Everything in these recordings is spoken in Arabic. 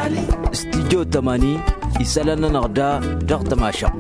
استديو 80 يسألنا نغدا دغت ما شق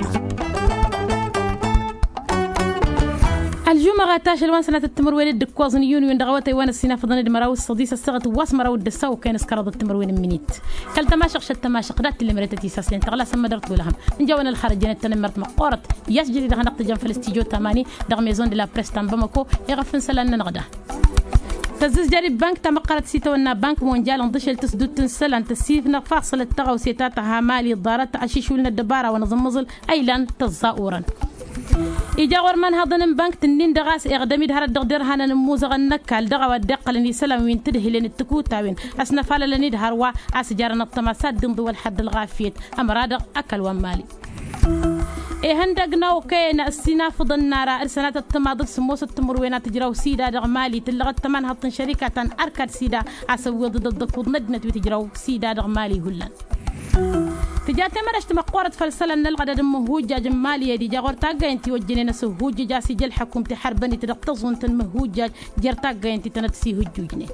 الجمعة تاش الوان سنة التمروين الدكوازن يونيون دغوتي وانا السنة فضنا المراو الصديس السغت واس مراو الدساو كان سكرض التمروين منيت كل تماشق شت تماشق دات اللي مريتتي ساسلين تغلا سما درت لهم نجاونا الخارجين التنمرت مقورت يسجل دغ نقط جنب في الاستديو 80 دغ ميزون دي لا بريستان بمكو يغفن سلالنا نغدا تزز جاري بنك تمقرت سيتونا بنك مونجال انضشل تسدود تنسل ان تسيفنا فاصل التغو سيتاتها مالي الضارات عشيشولنا الدبارة ونظمزل ايلان تزاورا إجاور من هذا بنك تنين دغاس إقدامي دهر الدغدر هنا نموزع النكال دغوا الدقة لني سلام وين تده لين التكوت وين أسنفال لني دهر وأسجارنا الطماسات دم ذو الحد الغافيت أمراد أكل ومالي هندقنا وكين السنا فضل النار أرسنات التماضل سموس التمروينات تجرو سيدا دغمالي تلغت تمن هطن شركة أركد سيدا عسوي ضد الضفوض ندنة وتجرو سيدا دغمالي هلان تجاتي مرشت مقورة فلسلة نلغد المهوجة جمالية دي جاغور تاقا انتي وجنين سهوجة جاسي جل حكوم تحربني تدقتظن تنمهوجة جر تاقا انتي تنتسي هجوجني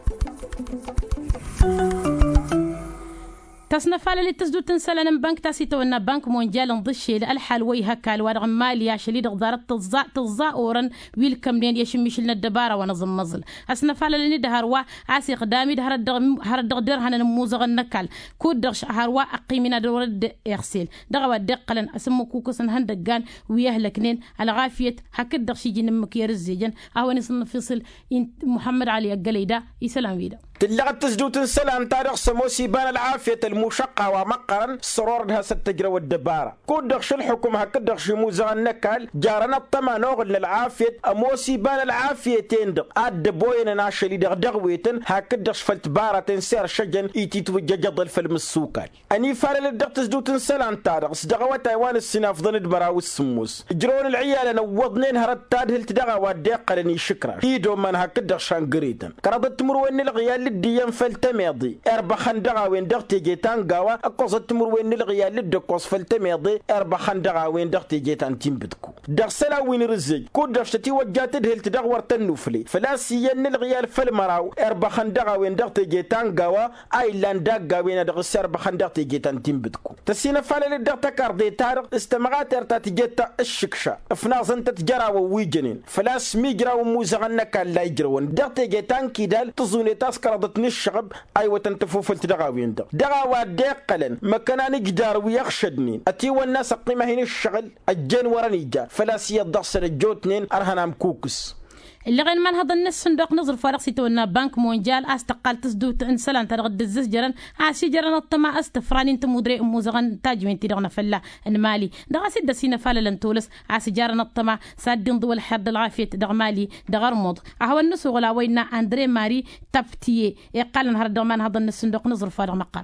تصنف على اللي تسدو تنسلنا بنك تاسيتو ان بنك مونجال نضشي الحال ويها كالوار ماليا شليد غدارت تزا اورن ويلكم لين يشمش لنا الدباره ونظم مزل اصنف على اللي دهروا عاسي قدامي دهر الدغدر هنا نموزغ النكال كود دغش هروا اقيمنا دورد اغسل دغوا دقلن اسمو كوكسن هندقان ويهلكنين على غافيه هكد دغشي جن مكير الزيجن اهو نصنف فصل محمد علي القليده يسلم ويدا تلغت تسدو تنسلان تاريخ سموسي بان العافية المشقة ومقرا سرور لها ستجرى والدبارة كودخش الحكم هكدخش موزع النكال جارنا الطمانوغ للعافية موسي بان العافية تندق اد بوين ناشلي دغويتن هكدخش فالتبارة تنسير شجن ايتي توجه جضل فيلم السوكال اني فارل الدق تسدو تنسلان تاريخ صدغوا تايوان السنة في ضند براو السموس جرون العيال نوضنين هرد تادهل تدغوا الدقة لني شكرا ايدو من هكدخش هنقريتن كرادت تمروين الغيال الديان فلتميضي اربع خندقة وين دغتي جيتان قاوة اقوص تمر وين الغيال الدقوص فلتميضي اربع خندقة وين دغتي جيتان تيمبتكو دغسلا وين رزج كود دغشتي وجات دهل تدغور تنوفلي فلا سيان الغيال فالمراو اربع خندقة وين دغتي جيتان قاوة ايلان داقا وين دغس اربع خندقة جيتان تيمبتكو تسينا فالا لدغتا كاردي تارق استمغات ارتاتي جيتا الشكشة افناص انت تجرا وويجنين فلا سمي جرا وموزغنا كان لا يجرون دغتي جيتان كيدال تزوني تاسكر الشغب ايوه تنتفوف التدغاوين دغاوا دقلن مكاناني جدار ويخشدني اتي والناس قيمه هنا الشغل الجن ورانيجا فلا سي الضصر الجوتنين ارهنام كوكس اللي غير من هذا الناس صندوق نظر فارغ سيتونا بنك مونجال استقال تسدو انسلان ترغد الزجرن عاشي جرن الطما استفراني انت مدري موزغن تاجمين تيرغنا فلا المالي دغ سد سينا فالا لنتولس عاشي جرن الطما سادين دول حد العافيه دغ مالي دغرمض هو الناس ولا وينا اندري ماري تابتي يقال نهار دومان هذا الناس صندوق نظر فارغ مقر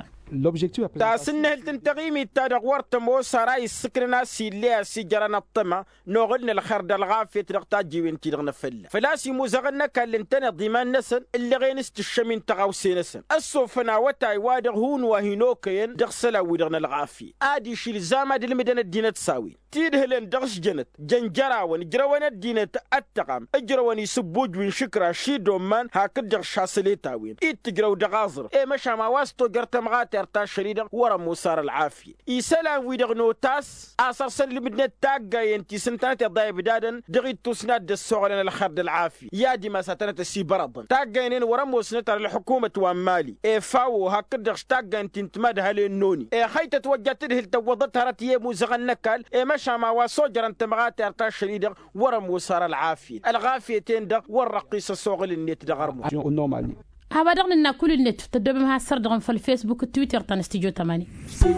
تاسنه التنتقيمي تادق ورتمو سراي السكرنا سيليا سيجرنا الطما نوغلنا الخرد الغافية تغتاجي وين تيغنا فلاسي موزغنا كان لنتنا ضمان نسن اللي غينست الشمين تغاوسي نسن السوفنا وتاي وادغ هون وهينوكين دغسلا ودغنا الغافية ادي شي الزامة دي المدينة الدينة تساوي تيدهلن دغش جنت جنجراون جراون الدينة التقام اجراون يسبوج وين شكرا شي دومان هاكد دغ شاسليتاوين اتجرو دغازر اي مشا ما واستو جرتم غات ارتا شريدة ورا موسار العافية يسلام ويدغنو تاس اثر سن لمدنة تاقا ينتي سنتانات يضاي بدادن دغيد توسناد السوغلين الخرد العافية يادي ما ساتنات السي برضن تاقا ينين ورا موسنتر الحكومة وامالي اي فاو هاكد دغش تاقا ينتي انتماد هالي النوني اي خيطة توجات تدهل توضت هراتيه موزغن نكال اي مشا ما واسوجر انتمغات ارتا شريدة ورا موسار العافية الغافية تندغ والرقيس السوغل النت دغرمو هبادغنا إن كل النت تدبم ها سردغن في الفيسبوك التويتر تنستيجو 80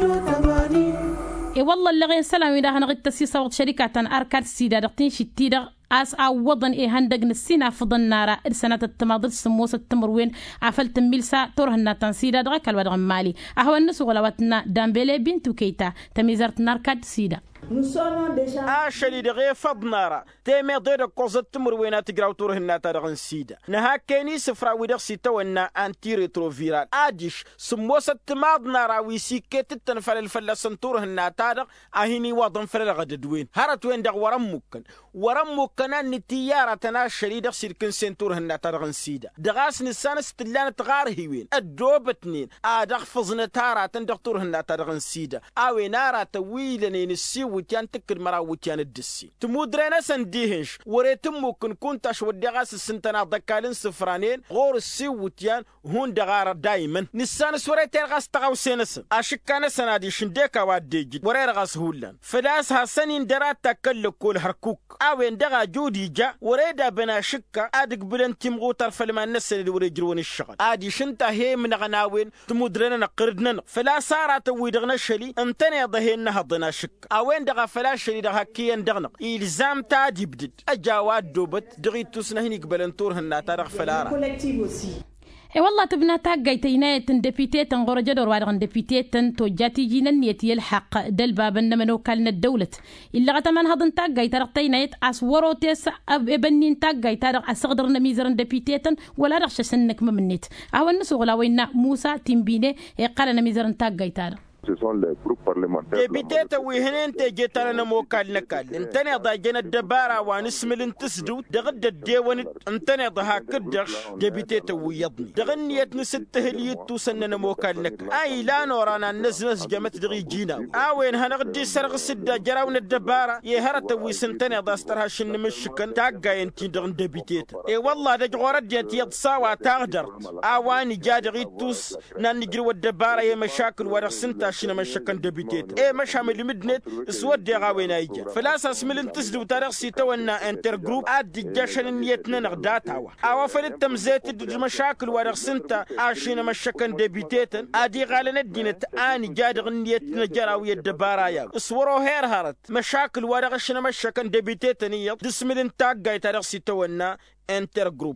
إيه والله اللي غين سلام إذا هنغيت تسيسا وقت شركة أركاد سيدا دقتين شتيدا أس أوضن إيه هندقن السينا فضن نارا إرسانات التماضل سموس التمروين عفلت ميلسا تورهنا تنسيدا دغا كالوادغن مالي أهو النسو غلواتنا دامبيلي بنتو كيتا تميزارت ناركاد سيدا ashali de gefadnara teme de kozat murwena tigraw turhna targan sida naha keni sifra widar sita wana antiretroviral adish sumosat madnara wisiket tanfal الفلسن turhna targ ahini wadan fal gadwin harat wen dag waram mukkan an tiyara tana sharida sirkin senturhna targan sida dagas nisan stlan tgar hiwin adobatnin adag fazna tara tan دكتورهن تارغن سيدا أوي نارا تويلني نسي وتيان تكر مرا وتيان الدسي تمودرنا سنديهنش وريتمو كنتاش ودغاس السنتنا ضكالين سفرانين غور السي وتيان هون دغار دايما نسان سوري ترغاس تغاو سينس أشكانا سنادي شنديكا واديجي وريرغاس هولان فلاس هاسانين درات تاكل كل هركوك أوي ندغا جودي جا وريدا بنا شكا أدق بلن تمغو طرف لما الناس اللي وريجرون الشغل أدي شنتا هي من غناوين تمودرنا نقردنا فلا صارت ويدغنا شلي انتني ضهينا هضنا شك اوين دغا فلا شلي دغا كيان دغنا الزام تاع يبدد اجاواد دوبت دغيتو سنهني قبل انتور هنا تارغ فلارا اي والله تبنا تاقايتينا تندبيتيتن غورجدور وادغن دبيتيتن توجاتي جينا نيتي الحق دل بابن منو كالنا الدولة إلا غتمان هضن تاقايتا رقتينا يتعس وروتيس ابنين تاقايتا رق اسغدرنا ميزرن دبيتيتن ولا رغش سنك ممنيت اهو النسو غلاوينا موسى تيمبيني قالنا ميزرن تاقايتا Ce sont les groupes parlementaires. دبيتيتا ويهنين تجيتنا موكال نكال انتني ضاجنا الدبارة ونسمل انتسدو دغد الديوان انتني ضها كدرش دبيتيتا ويضني دغنيت نسته ليتو سننا موكال نكال اي لا نورانا النزنز جمت دغي جينا اوين هنغدي سرغ السدة جراون الدبارة يهرت ويسنتني ضاسترها شن مشكن تاقا ينتي دغن دبيتيتا اي والله دجغورد ينتي يتصاوى تاغدرت اواني جادغي توس نان نجروا الدبارة يمشاكل ورغسنتا شنا مشكن دبيتيت ايه مش عامل مدنت اسود يا غاوينا يجا فلاس اسمل انتسدو تاريخ سيتونا انتر جروب اد جاشن نيتنا نغداتاوا او فلتم زيت مشاكل ورغسنتا اشينا مشكن دبيتيت ادي غالنا دينت اني جادغ نيتنا جراوي الدبارايا اسورو هير هارت مشاكل ورغشنا مشكن دبيتيت نيت دسمل انتاق جاي تاريخ سيتونا انتر جروب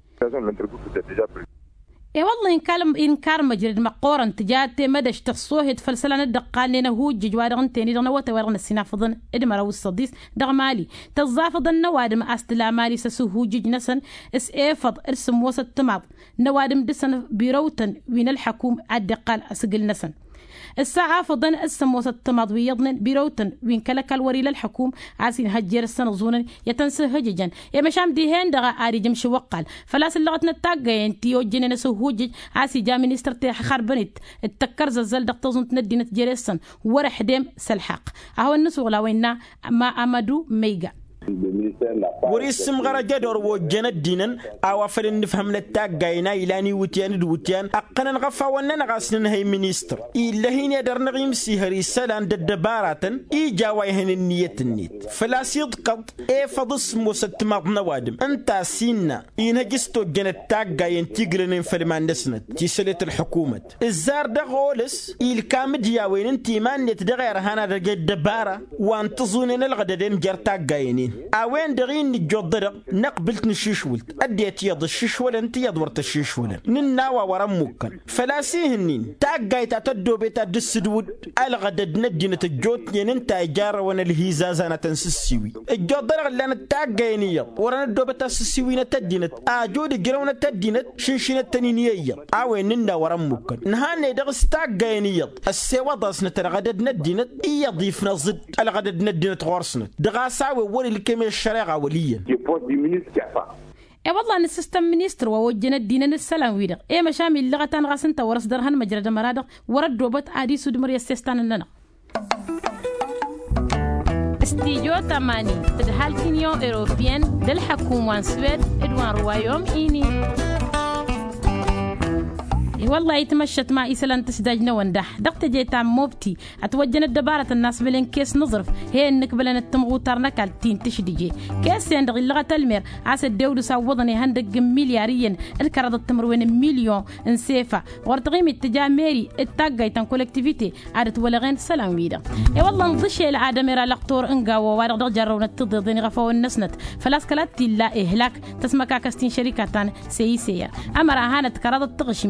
اي والله إنكار مجرد مقورن تجاتي مدش تصوهد فلسلان الدقالين هو جوارغن تاني دغنا وتوارغن السنافضن ادمرا والصديس دغمالي تظافضن نوادم استلا مالي سسوهو جنسن اس ايفض ارسم وسط تماض نوادم دسن بيروتن وين الحكوم الدقال اسقل نسن الساعة فضن اسم وسط تماض ويضن بيروتن وين كلك الوري للحكوم عاسين هجير السنة زونا يتنسى هججا يا مشام ديهن دغا آري جمش وقال فلاس اللغتنا التاقين تيو جنين سوهوجج عاسي جا منيستر تيح خربنت التكر زلزال دقتوزن تندينة جيريسن ورح ديم سلحق اهو النسو غلاوينا ما امدو ميغا وريسم غرجدور وجنت دينن او فلن نفهم للتاقاينا الاني وتيان اقنا نغفا ونن غاسن هي مينستر الا هين يدر نغيم سيهري سلان ددباراتن اي جاوايهن النية النيت فلا صدقت اي فضس موسط نوادم انت سينا ينهجستو جنت تاقاين تيغرنين فلمان نسنت تيسلة الحكومة الزار دغولس الكامد ياوين انتي مان يتدغير هانا رجل دبارة وانتظونين الغددين جر تاقاينين اوين دغين نجودر نقبلت نشيشولت اديت يض الشيشول انت يدورت الشيشول نناوا ورموكن فلاسيهنين تاقايتا تدو بيتا دسدود الغدد ندينة الجوت انت اجار وانا الهيزازانا تنسسيوي الجودر لان تاقاينيا ورنا دو بيتا سسيوي نتدينت اجود جرونا تدينت شنشينة تنينيا اوين ننا ورموكن نهاني دغس تاقاينيا السيوضاس نترغدد ندينت ايا ضيفنا ضد الغدد ندينت غورسنت دغاساوي وري الكمية الشريعة وليا اي والله ان السيستم مينستر ووجنا الدين السلام ويدق اي مشامي اللغة غاسن تورس درهن مجرد مرادق ورد دوبت عادي سودمر يستستان لنا استيجو تماني تدهال كينيو اوروبيان دل حكومة سويد ادوان روايوم ايني والله يتمشت مع إسلام تسداجنا وندح دقت جيتا موبتي أتوجنا الدبارة الناس بلين كيس نظرف هي إنك بلين التمغوتارنا كالتين تشديجي كيس يندغي اللغة المير عاس الدولة ساوضني هندق ملياريا الكرد التمروين مليون انسيفا ورتغيم اتجاه ميري التاقاي تن كولكتيفيتي عادت ولغين سلام ويدا والله نضشي العادة ميرا لقطور انقا ووارغ جرونا التضيضين غفو النسنت فلاس كلاتي لا إهلاك تسمكا كستين شركاتان سيسير أمرا هانت كرد التغشمين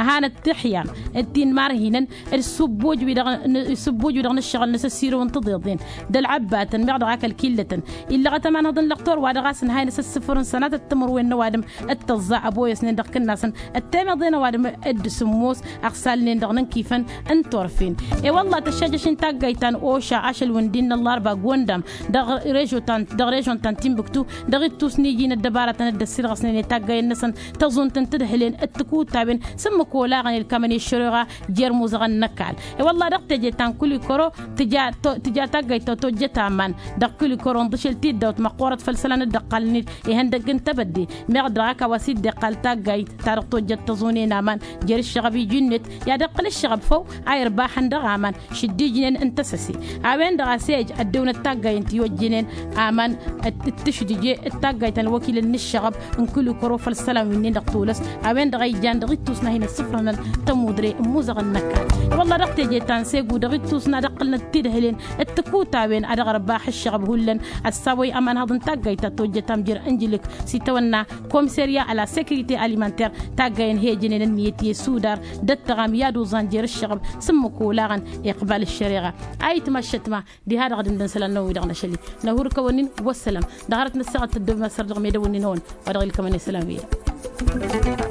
أهانا التحيا الدين مارهينا السبوج ودغن الشغل نسسيرو وانتضيضين دل عبات بعد عاك الكلة إلا غتمان هذا اللقطور وعد غاسن هاي نسس السفر سنة التمر وين وادم التزع أبوي سنين دق الناس التام ضينا وادم الدسموس أغسالين دغنن كيفن انتورفين والله تشجش انت جيتان أوشا عشل وندين الله ربع قوندم دغ ريجون تان بكتو دغ توسني جين الدبارة الدسير غسنين تاجي النسن تظن تنتدهلين التكوت تابين سمك ولا غني الكمني الشريعة جرموز غن نكال والله دق جيتان كل كرو تجا تاجي توجتا من دق كل كرو ضشل تيدوت مقورة فلسلان الدقالني يهندق انت بدي مقدرك وسيد دقال تاجي تارق توجت تظنين من جري الشغبي جنت يا دقل الشغب فو عير باحن دغامان شدي جنين انتسسي عوين دغاسيج الدون التاجي انت يوجنين آمان التشدي التاجي الوكيل النشغب ان كل كرو فلسلان منين دقتولس عوين دغي جان دغيتوسنا هنا الصفرنا تمودري موزغ النكال والله دقتي جيتان سيقو دغيتوسنا دقلنا تدهلين التكوتا وين ادغ رباح الشغب هولن السوي امان هذا تاجي تتوجه تمجر انجلك سيتونا كومسيريا على سيكوريتي اليمنتير تاجين هي جنين النيتي سودار دتغام يادو زنجير الشغب سمكو لاغن اقبال الشريعه اي تمشتما دي هذا غد ندسلا نو دغنا شلي نهورك ونين والسلام دغرت نسقت الدم سر دغ ميدوني نون ودغ الكمن السلاميه